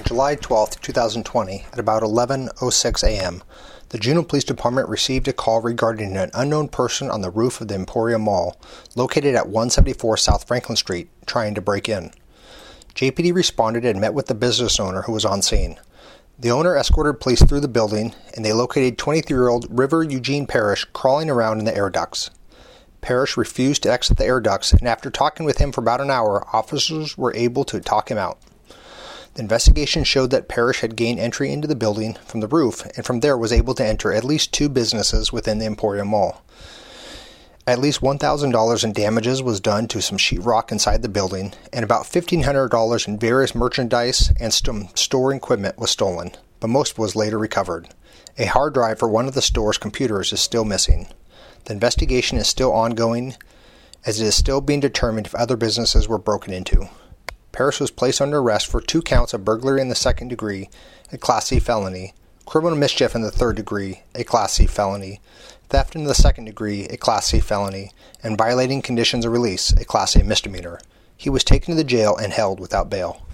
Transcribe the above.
July 12, 2020, at about 11:06 a.m., the Juneau Police Department received a call regarding an unknown person on the roof of the Emporium Mall, located at 174 South Franklin Street, trying to break in. JPD responded and met with the business owner who was on scene. The owner escorted police through the building, and they located 23-year-old River Eugene Parrish crawling around in the air ducts. Parrish refused to exit the air ducts, and after talking with him for about an hour, officers were able to talk him out. The investigation showed that Parrish had gained entry into the building from the roof, and from there was able to enter at least two businesses within the Emporium Mall. At least $1,000 in damages was done to some sheetrock inside the building, and about $1,500 in various merchandise and some store equipment was stolen, but most was later recovered. A hard drive for one of the store's computers is still missing. The investigation is still ongoing, as it is still being determined if other businesses were broken into. Parrish was placed under arrest for 2 counts of burglary in the second degree, a Class C felony, criminal mischief in the third degree, a Class C felony, theft in the second degree, a Class C felony, and violating conditions of release, a Class A misdemeanor. He was taken to the jail and held without bail.